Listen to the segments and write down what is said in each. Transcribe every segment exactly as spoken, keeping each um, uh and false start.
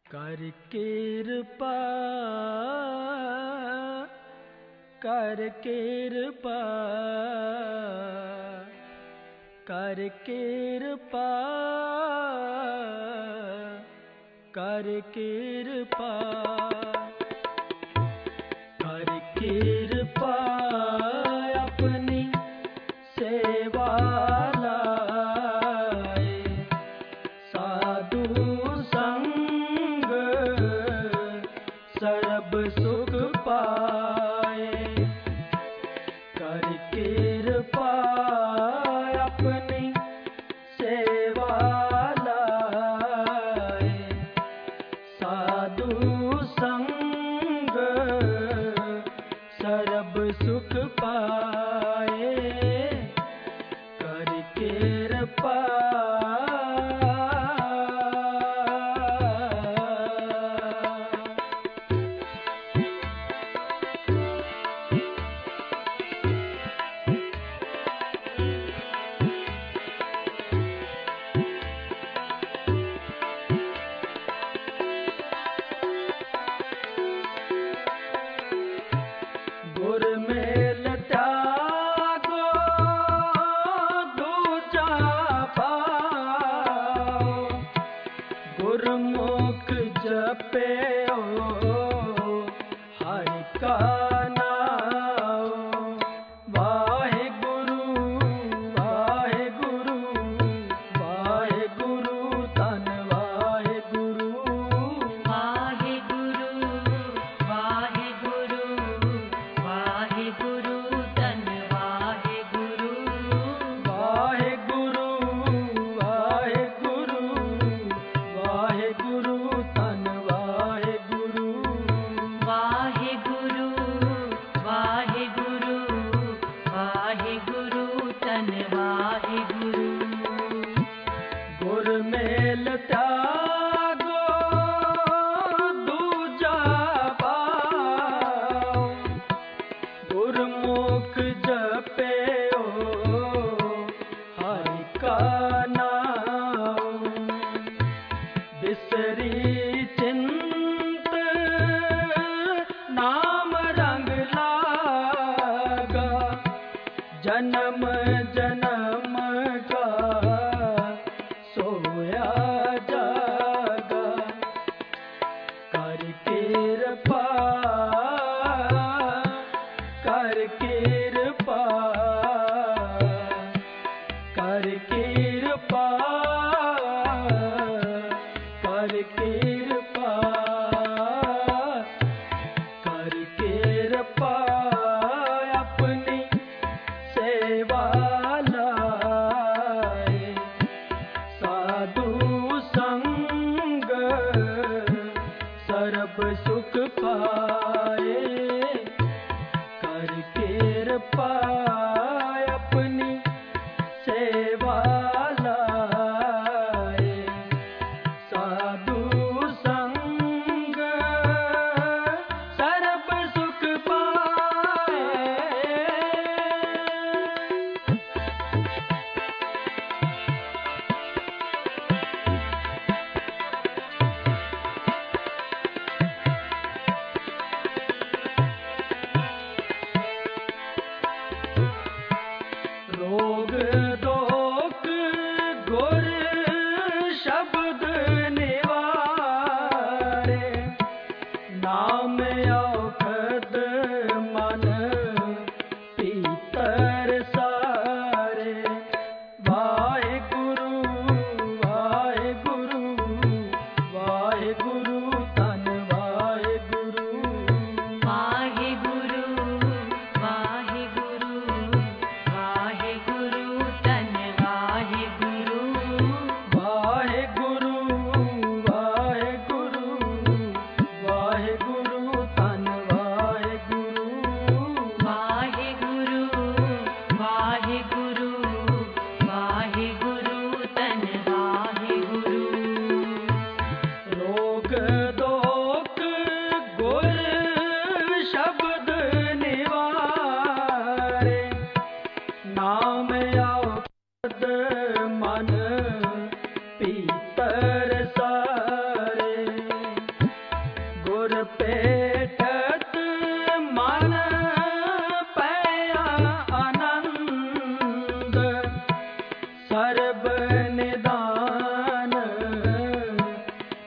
कर कृपा कर कृपा कर कृपा कर कृपा कर कृपा अपनी सेवा लाए साधु संग सर्ब सुख पाए। कर कृपा अपनी सेवा लाए साधु संग सर्ब सुख पाए। कर कृपा गुर मेल त्यागो दूजा पाओ गुरमुख जपयो हरि का नाम। वाहे गुरु वाहे गुरु वाहे गुरु तन वाहे गुरु वाहे गुरु वाहे गुरु वाहे गुरु तन वाहे गुरु वाहे गुरु वाहे गुरु वाहे गुरु तन वाहे गुरु वाहे गुरु वाहे गुरु वाहे गुरु तन वाहे गुरु। गुर मेल त्यागो दूजा पाओ गुरमुख जपयो हरि का नाम। बिसरी चिंत नाम रंग लागा जन्म जन्म का सोया जागा। कर कृपा कर कृपा कर कृपा कर कृपा कर कृपा अपनी सेवा लाए साधु संग सर्ब सुख पाए। कर कृपा अपनी सेवा लाए साधु संग सर्ब सुख पाए।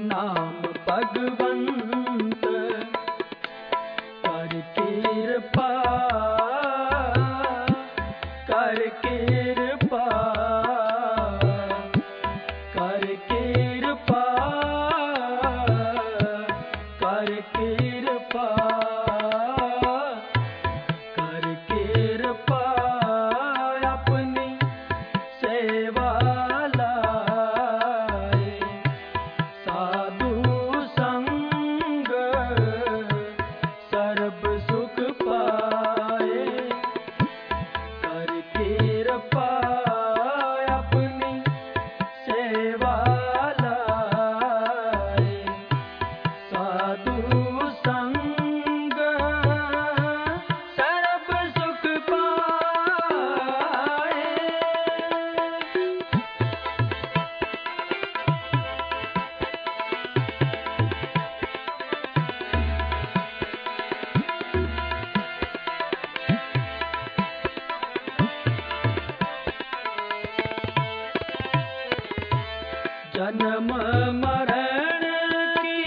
नाम भगवंत कर कृपा कर कृपा कर कृपा कर कृपा कर कृपा अपनी सेवा लाए साधु संग सर्ब सुख पाए कर कृपा अपनी सेवा लाए साधु संग सर्ब सुख पाए। जन्म मरण की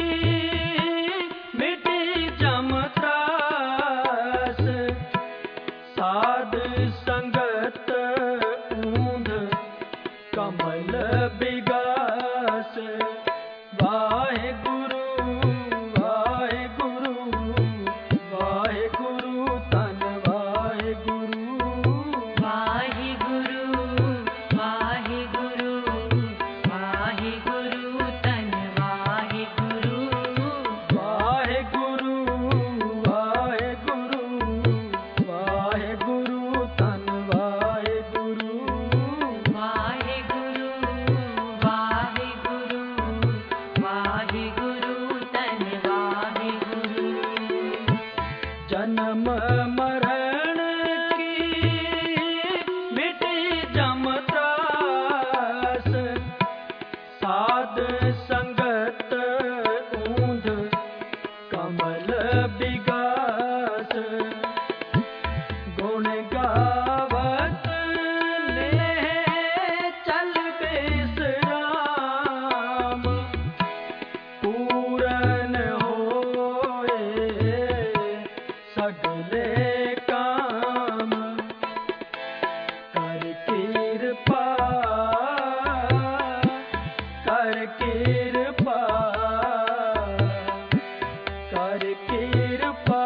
मिटी जम त्रास साध संगत ऊंध कमल बिगास वाहे गुरु वाहे गुरु वाहे गुरु तन वाहे गुरु वाहे गुरु वाहे गुरु वाहे गुरु तन वाहे गुरु वाहे गुरु वाहे गुरु वाहे गुरु तन वाहे गुरु वाहे गुरु वाहे गुरु वाहे गुरु तन वाहे गुरु जन्म मरण की मिटी जम त्रास साध संगत ऊंध कमल बिगास गुण गावत ने चल बेसराम पूरन होए सगले काम कर कृपा कर कृपा कर कृपा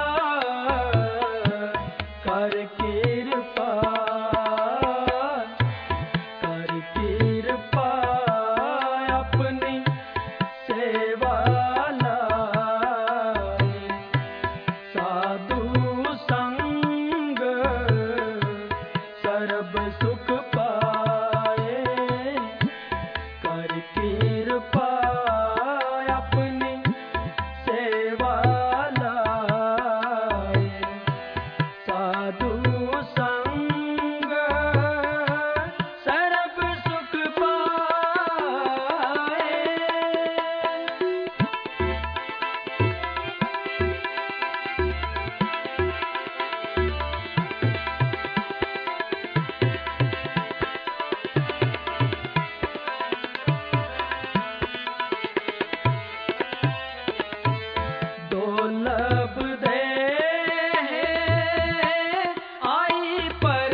कर कृपा कर कृपा अपनी सेवा लाए साधु संग सर्ब सुख पाए कर कृपा अपनी सेवा लाए साधु संग सर्ब सुख पाए। दुर्लभ दे आई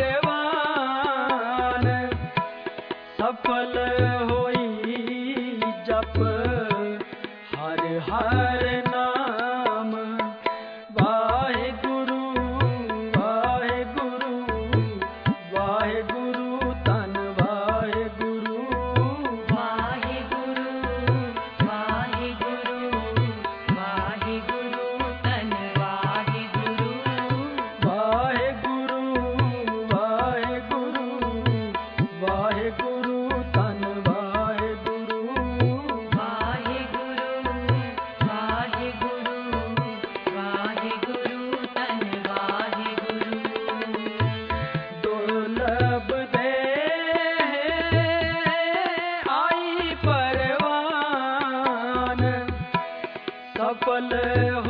परवान सफल होई जप हर हर नाम वाहे गुरु वाहे गुरु वाहे गुरु तन वाहे गुरु वाहे गुरु वाहे गुरु वाहे गुरु तन वाहे गुरु वाहे गुरु वाहे गुरु वाहे गुरु तन वाहे गुरु वाहे गुरु वाहे गुरु वाहे गुरु तन वाहे गुरु दुर्लभ दे आई परवान सफल